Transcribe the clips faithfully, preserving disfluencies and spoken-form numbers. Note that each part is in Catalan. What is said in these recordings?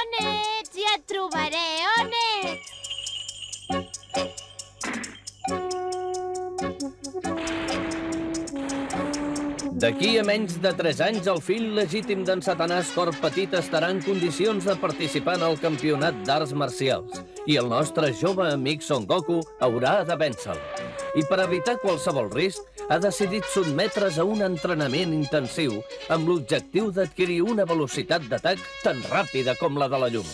On ets? Ja et trobaré. On ets? D'aquí a menys de tres anys, el fill legítim d'en Satanàs Cor Petit estarà en condicions de participar en el campionat d'arts marcials i el nostre jove amic Son Goku haurà de vèncer-lo. I per evitar qualsevol risc, ha decidit sotmetre's a un entrenament intensiu amb l'objectiu d'adquirir una velocitat d'atac tan ràpida com la de la llum.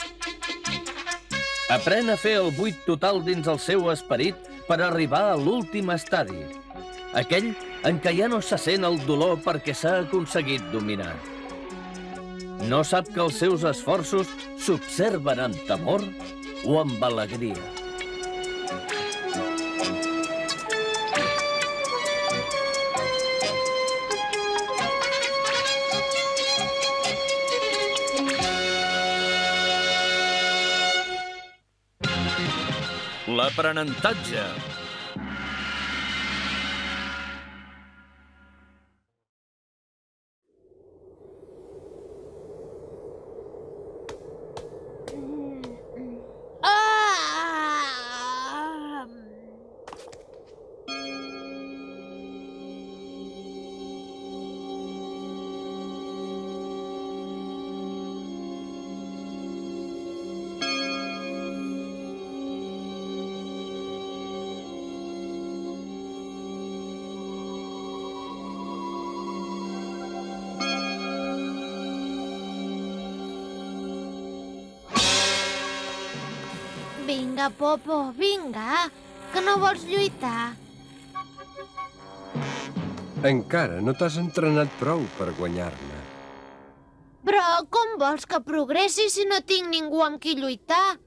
Aprèn a fer el buit total dins el seu esperit per arribar a l'últim estadi, aquell en què ja no se sent el dolor perquè s'ha aconseguit dominar. No sap que els seus esforços s'observen amb temor o amb alegria. L'aprenentatge. Vinga, Popo, vinga, que no vols lluitar. Encara no t'has entrenat prou per guanyar-me. Però com vols que progressi si no tinc ningú amb qui lluitar?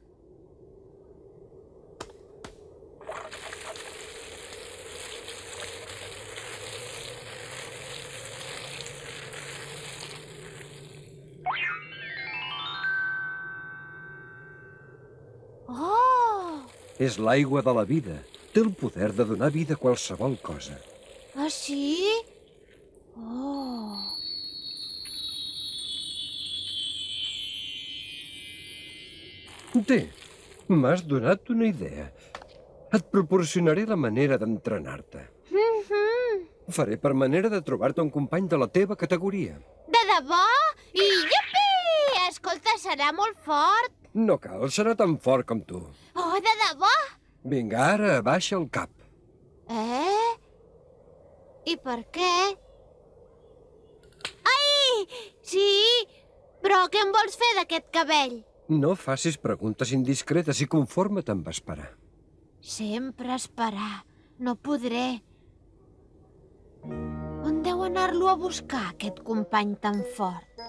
És l'aigua de la vida. Té el poder de donar vida a qualsevol cosa. Ah, sí? Oh... Té, m'has donat una idea. Et proporcionaré la manera d'entrenar-te. Mm-hmm. Faré per manera de trobar-te un company de la teva categoria. De debò? I iupi! Escolta, serà molt fort. No cal, serà tan fort com tu. Oh, de debò? Vinga, ara abaixa el cap. Eh? I per què? Ai! Sí! Però què em vols fer d'aquest cabell? No facis preguntes indiscretes i conforma't amb esperar. Sempre esperar. No podré. On deu anar-lo a buscar, aquest company tan fort?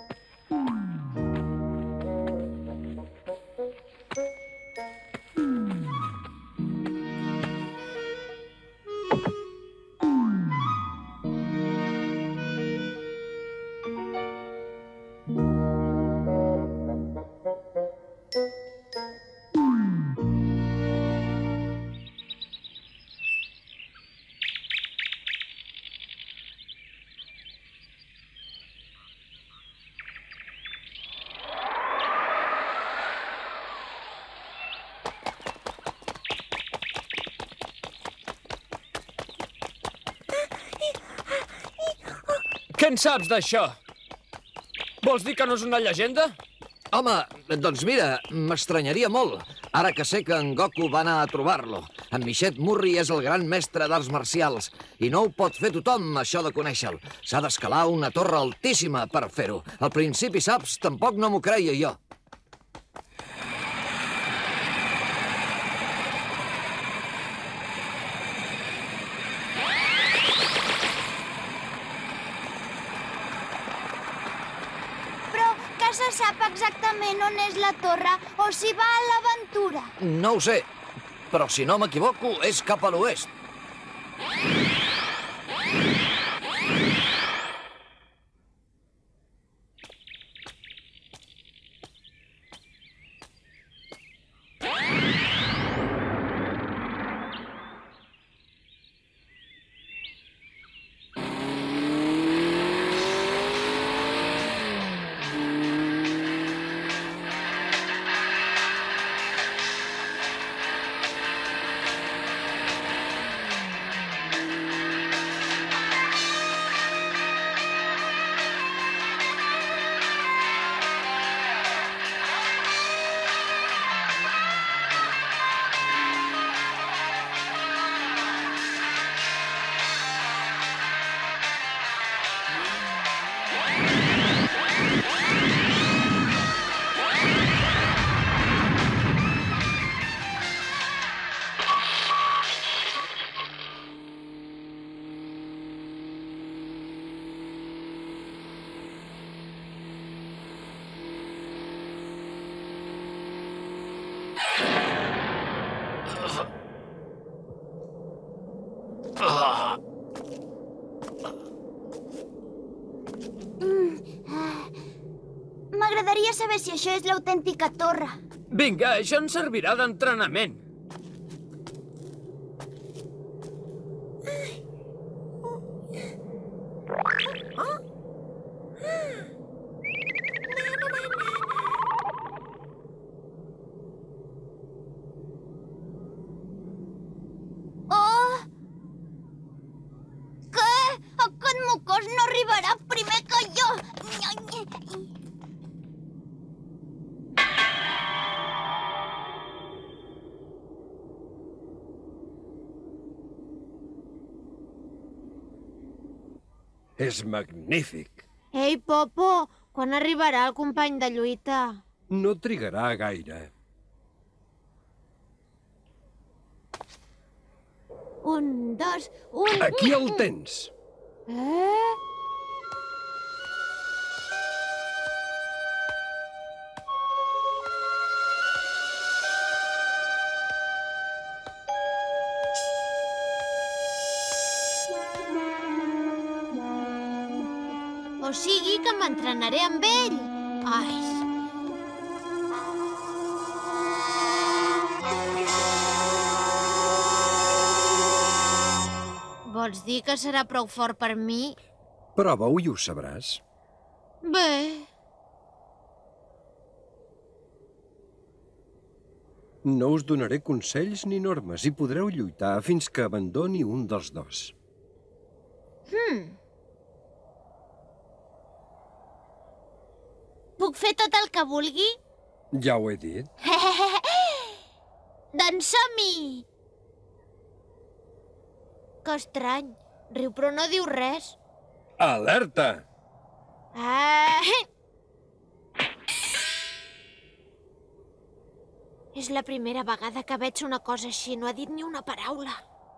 Què en saps d'això? Vols dir que no és una llegenda? Home, doncs mira, m'estranyaria molt, ara que sé que en Goku va anar a trobar-lo. En Michet Murri és el gran mestre d'arts marcials i no ho pot fer tothom, això de conèixer-lo. S'ha d'escalar una torre altíssima per fer-ho. Al principi, saps, tampoc no m'ho creia jo. Se sap exactament on és la torre o si va a l'aventura? No ho sé, però si no m'equivoco és cap a l'oest. M'agradaria saber si això és l'autèntica torre. Vinga, això ens servirà d'entrenament. Oh! Què? Aquest mocós no arribarà primer que jo! És magnífic. Ei, Popo, quan arribarà el company de lluita? No trigarà gaire. Un, dos, un... Aquí el tens. Eh? O sigui que m'entrenaré amb ell. Ai. Vols dir que serà prou fort per mi? Prova-ho i ho sabràs. Bé. No us donaré consells ni normes i podreu lluitar fins que abandoni un dels dos. Hmm. Puc fer tot el que vulgui? Ja ho he dit. Doncs som-hi! Que estrany. Riu però no diu res. Alerta! Ah! És la primera vegada que veig una cosa així. No ha dit ni una paraula.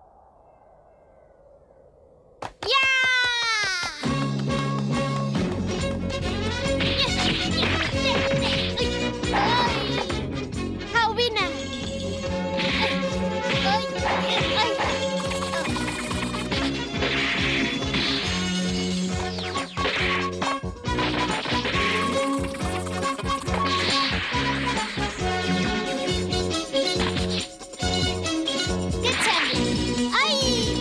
Ja! Au, vine! Ai, ai. Què et sembla? Ai!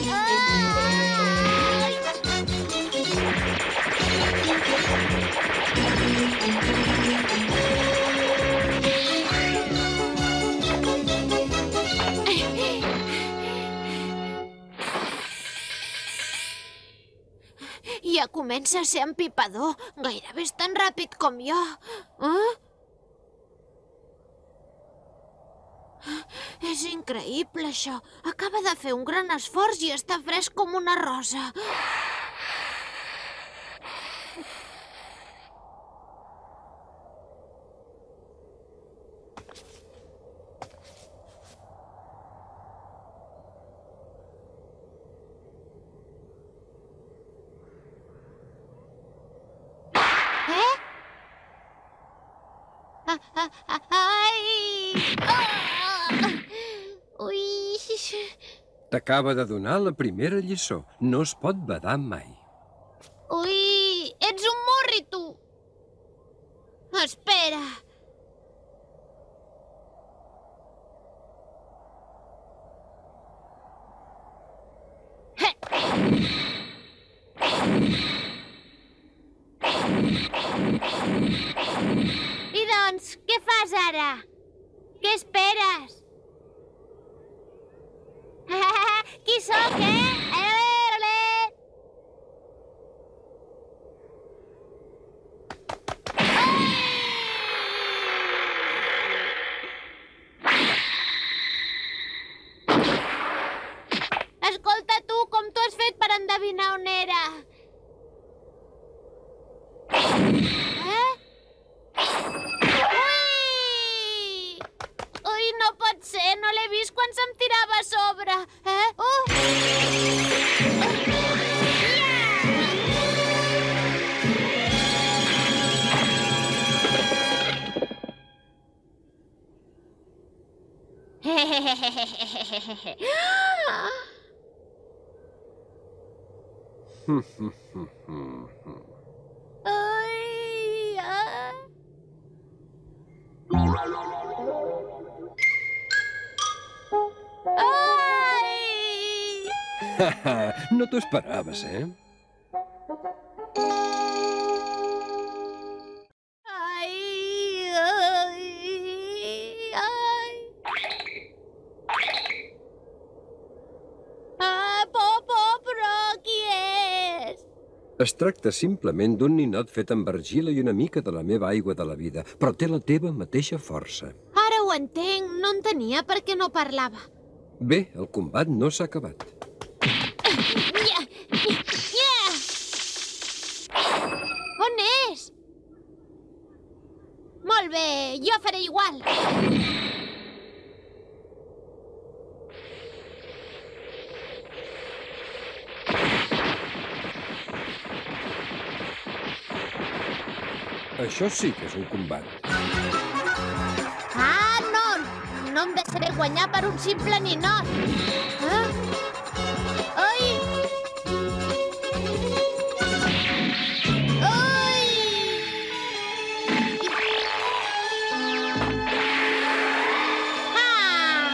Ja comença a ser empipador. Gairebé és tan ràpid com jo. Eh? És increïble, això. Acaba de fer un gran esforç i està fresc com una rosa. Eh? Ah, ah, ah, ai! Ah! Ui! T'acaba de donar la primera lliçó. No es pot badar mai. Ui! Ets un murri, tu! Espera! I doncs, què fas ara? Què esperes? Qui sóc, eh? Ole, ole! Escolta, tu, com t'ho has fet per endevinar on era? Eh? Ui! Ui, no pot ser, no l'he vist quan se'm tirava a sobre. Eh? Uh! Ai, ah. Ai! No t'ho esperaves, eh? Ai, ai, ai. Ah, Popo, però qui és? Es tracta simplement d'un ninot fet amb argila i una mica de la meva aigua de la vida, però té la teva mateixa força. Ara ho entenc, no entenia per què no parlava. Bé, el combat no s'ha acabat. Nya, nya, nya. On és? Molt bé, jo faré igual. Això sí que és un combat. Ah, no! No em deixaré guanyar per un simple ninot. Ah? Ai! Ai! Ah!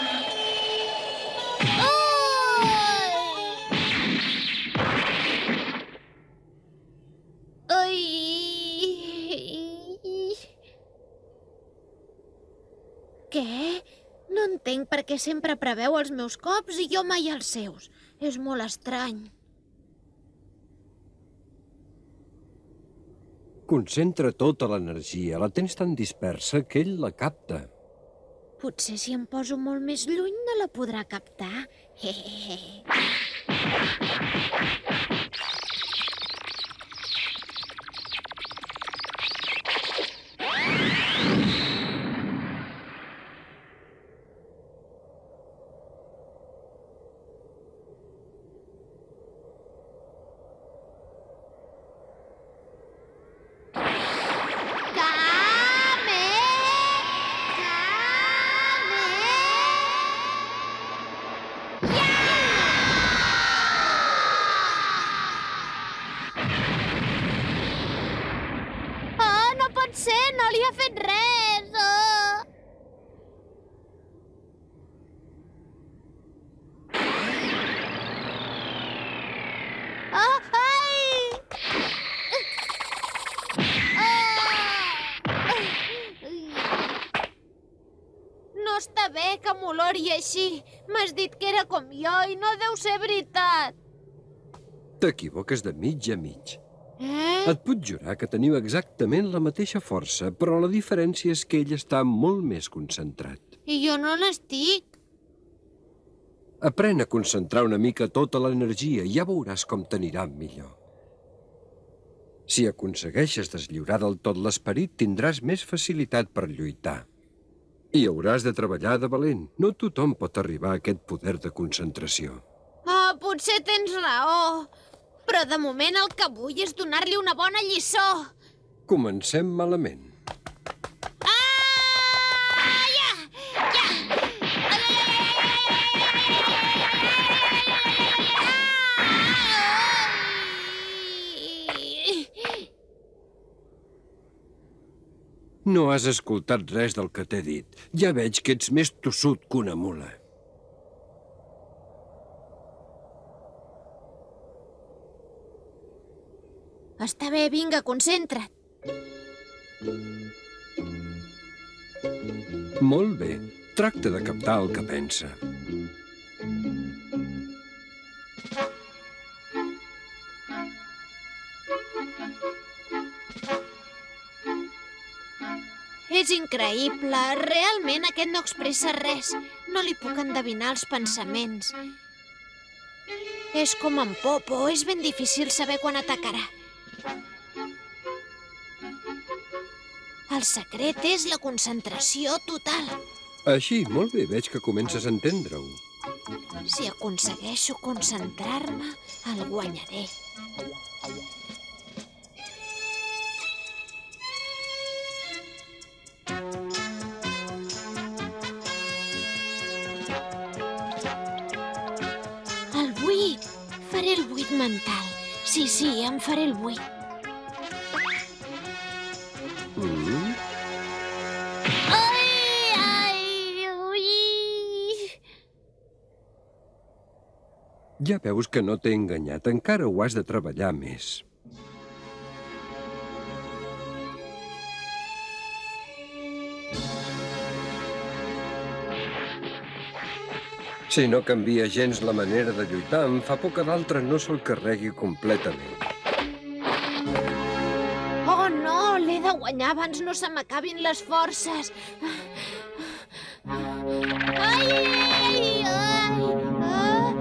Ai! Ai! Què? No entenc per què sempre preveu els meus cops i jo mai els seus. És molt estrany. Concentra tota l'energia. La tens tan dispersa que ell la capta. Potser si em poso molt més lluny no la podrà captar. No li ha fet res! Oh. Oh, ai! Oh. No està bé que m'olori així. M'has dit que era com jo i no deu ser veritat. T'equivoques de mig a mig. Eh? Et puc jurar que teniu exactament la mateixa força, però la diferència és que ell està molt més concentrat. I jo no n'estic. Aprèn a concentrar una mica tota l'energia i ja veuràs com t'anirà millor. Si aconsegueixes deslliurar del tot l'esperit, tindràs més facilitat per lluitar. I hauràs de treballar de valent. No tothom pot arribar a aquest poder de concentració. Ah, potser tens raó. Però de moment el que vull és donar-li una bona lliçó. Comencem malament. Ah! Ja! Ja! No has escoltat res del que t'he dit. Ja veig que ets més tossut que una mula. Està bé, vinga, concentra't. Molt bé. Tracta de captar el que pensa. És increïble. Realment aquest no expressa res. No li puc endevinar els pensaments. És com en Popo. És ben difícil saber quan atacarà. El secret és la concentració total. Així, molt bé. Veig que comences a entendre-ho. Si aconsegueixo concentrar-me, el guanyaré. El buit. Faré el buit mental. Sí, sí, em faré el buit. Mm. Ai! Ja veus que no t'he enganyat, encara ho has de treballar més. Si no canvia gens la manera de lluitar, em fa por que l'altre no se'l carregui completament. Oh, no! L'he de guanyar abans no se m'acabin les forces. Ai, ai, ai, ai! Ah!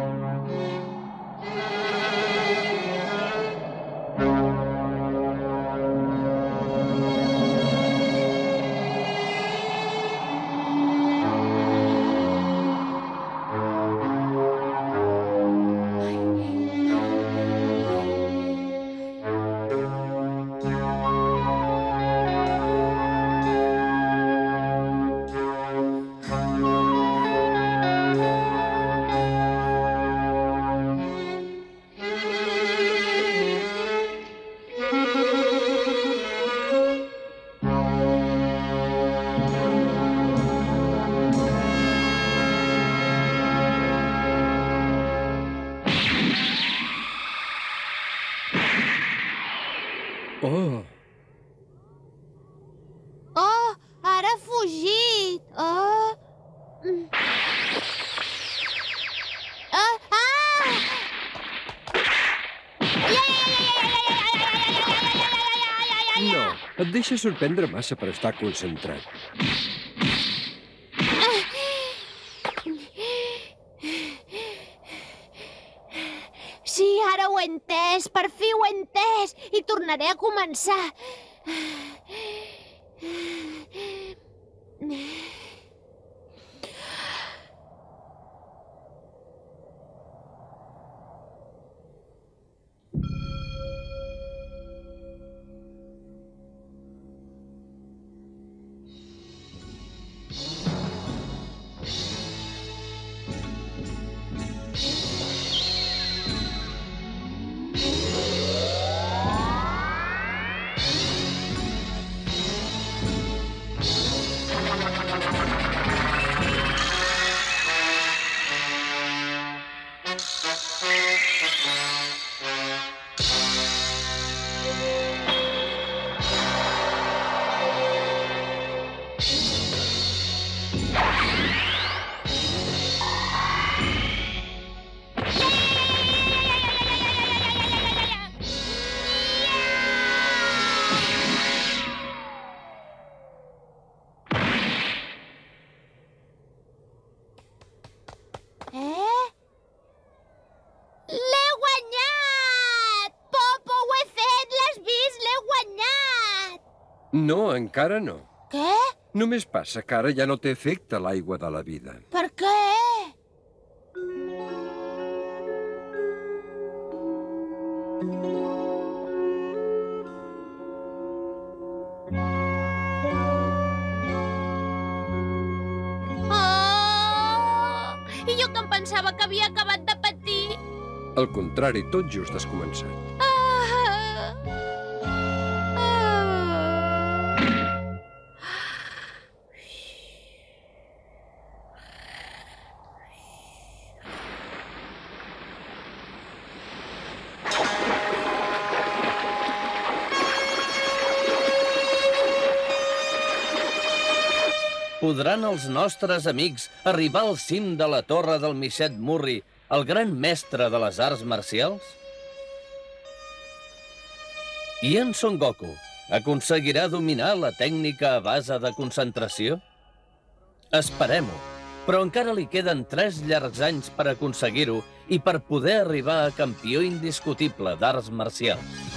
Oh! Oh, ara ha fugit! Oh! Mm. Ah! Ah! No, et deixa sorprendre massa per estar concentrat. Sí, ara ho he entès, per fi ho he entès, i tornaré a començar. Eh? L'he guanyat! Popo, ho he fet! L'has vist? L'he guanyat! No, encara no. Què? Només passa que ara ja no té efecte l'aigua de la vida. Per què? Oh! I jo que em pensava que havia acabat de patir. Al contrari, tot just has començat. Ah! Ah! Podran els nostres amics arribar al cim de la torre del Misset Murri, el gran mestre de les arts marcials? I en Son Goku aconseguirà dominar la tècnica a base de concentració? Esperem-ho, però encara li queden tres llargs anys per aconseguir-ho i per poder arribar a campió indiscutible d'arts marcials.